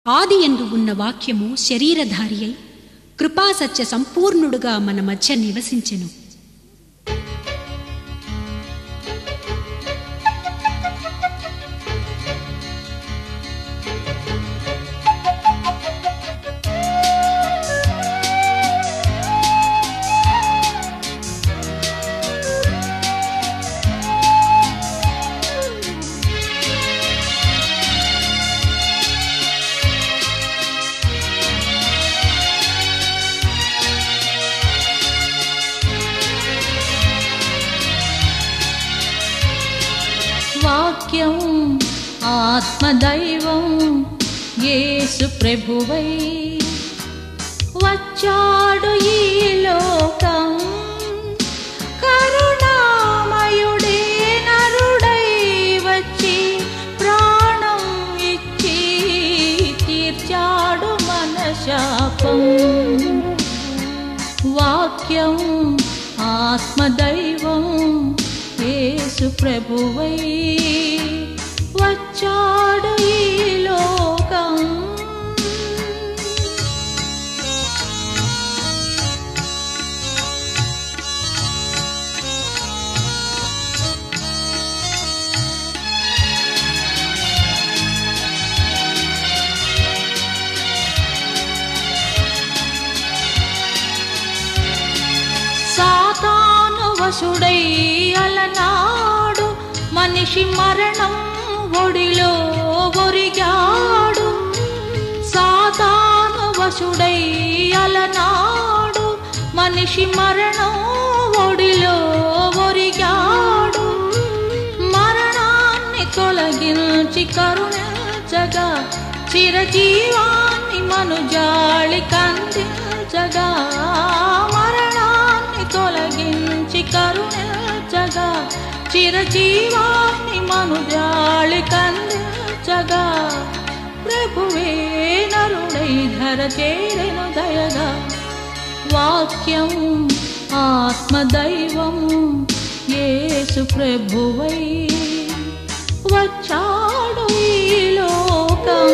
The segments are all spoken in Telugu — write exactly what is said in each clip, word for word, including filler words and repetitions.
ఆది యందు ఉన్న వాక్యము శరీరధారి అయి కృపాసత్య సంపూర్ణుడుగా మన మధ్య నివసించెను. వాక్యం ఆత్మదైవం యేసు ప్రభువై వచ్చాడు ఈ లోకం. కరుణామయుడే నరుడై వచ్చి ప్రాణం ఇచ్చి తీర్చాడు మన శాపం. వాక్యం ఆత్మదైవం యేసు ప్రభువై వచ్చాడు ఈ లోకం. సాతాను వశుడై అలనాడు మనిషి మరణం ఒడిలో ఒరిగాడు. సాతాను వశుడై అలనాడు మనిషి మరణం ఒడిలో ఒరిగాడు. మరణాన్ని తొలగించి కరుణించగా చిరజీవాన్ని మనుజాళి కందించగా. మరణాన్ని తొలగించి కరుణించగా చిరజీవాన్ని మనుజాళి కందించగా. ప్రభువే నరుడై ధర చేరెను దయగా. వాక్యం ఆత్మదైవం యేసు ప్రభువై వచ్చాడు ఈ లోకం.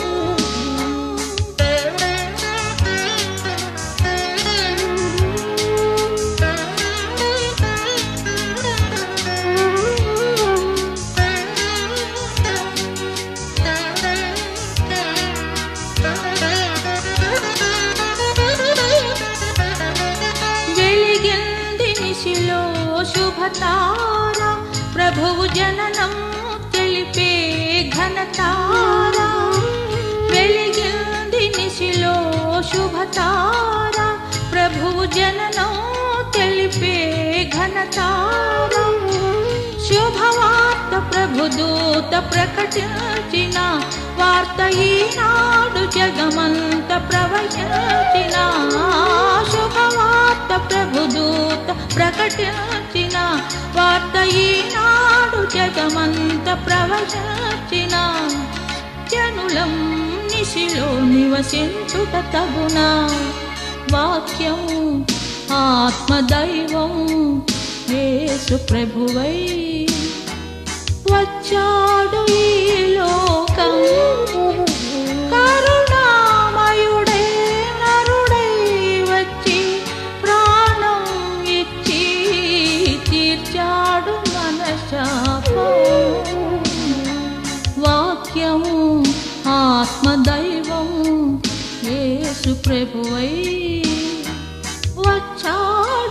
శుభతార ప్రభువు జననం తెలిపే ఘనతార. వెలిగింది నిశిలో శుభతార ప్రభువు జననం తెలిపే ఘనతార. శుభవార్త ప్రభుదూత ప్రకటించిన వార్త ఈనాడు జగమంత ప్రవహించిన. శుభవార్త ప్రభుదూత ప్రకటించిన వార్త ఈనాడు జగమంత ప్రవహించిన. జనులం నిశిలో నివసించుట తగునా. వాక్యం ఆత్మదైవం యేసు ప్రభువై వచ్చాడు ఈ లోకం. కరుణామయుడే నరుడై వచ్చి ప్రాణం ఇచ్చి తీర్చాడు మన శాపం. వాక్యం ఆత్మదైవం యేసు ప్రభువై వచ్చాడు